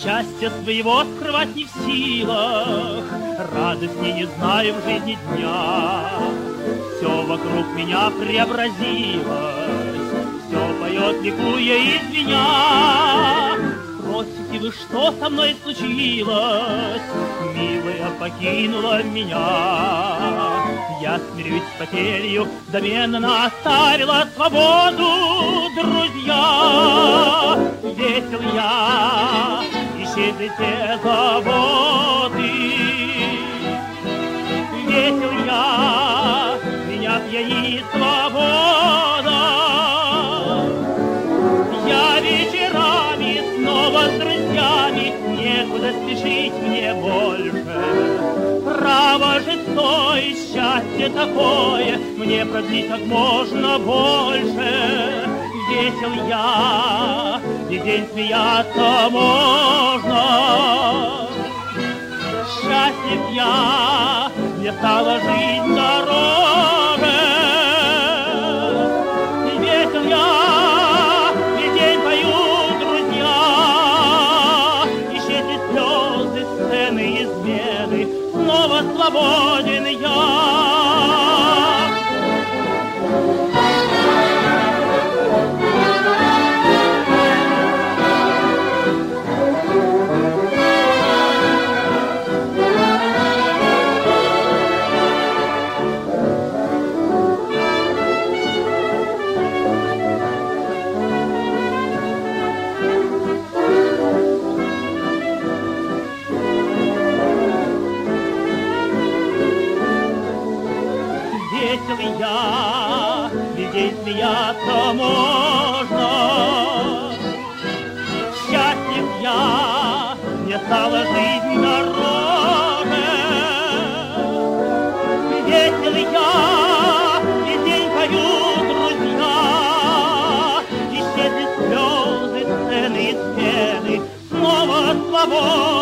Счастья своего скрывать не в силах, радости не знаю в жизни дня. Все вокруг меня преобразилось, все поет, ликуя и звеня. Спросите вы, что со мной случилось? Милая покинула меня. Я смирюсь с потерью, взамен оставила свободу, друзья. Весел я, исчезли все заботы. Весел я, меня пьянит свобода. Я вечерами снова с друзьями, некуда спешить мне больше. Право же стоит счастье такое, мне продлить как можно больше. Весел я, и день смеяться можно. Счастлив я, мне стала жизнь дороже. Весел я, и день поют друзья. Исчезли слезы, сцены, измены, снова свободен я. Весел я, людей смеяться можно. Счастлив я, мне стала жизнь дороже. Весел я, и день поют друзья. Исчезли слезы, сцены и сцены, снова свобода.